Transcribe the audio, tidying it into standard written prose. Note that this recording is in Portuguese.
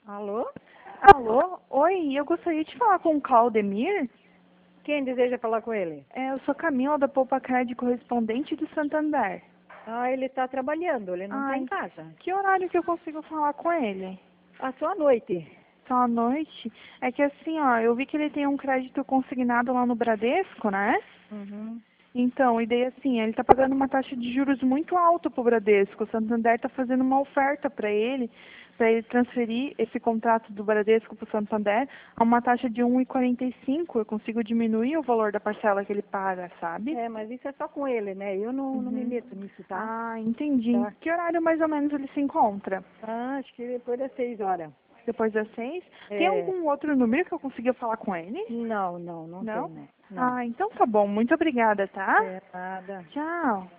Alô? Alô? Oi, eu gostaria de falar com o Claudemir. Quem deseja falar com ele? Eu sou Camila da Poupa Card, correspondente do Santander. Ah, ele está trabalhando, ele não está em Ai, casa. que horário que eu consigo falar com ele? Ah, só à noite. Só à noite? É que assim, ó, eu vi que ele tem um crédito consignado lá no Bradesco, né? Uhum. Então, e daí assim, ele tá pagando uma taxa de juros muito alta pro Bradesco. O Santander tá fazendo uma oferta para ele transferir esse contrato do Bradesco pro Santander a uma taxa de 1,45. Eu consigo diminuir o valor da parcela que ele paga, sabe? É, mas isso é só com ele, né? Eu não me Uhum. meto nisso, tá? Ah, entendi. Tá. Que horário mais ou menos ele se encontra? Ah, acho que depois das 6 horas. Depois das 6? Tem É. algum outro número que eu consiga falar com ele? Não, não Não? tem, não. Não. Ah, então tá bom. Muito obrigada, tá? É nada. Tchau.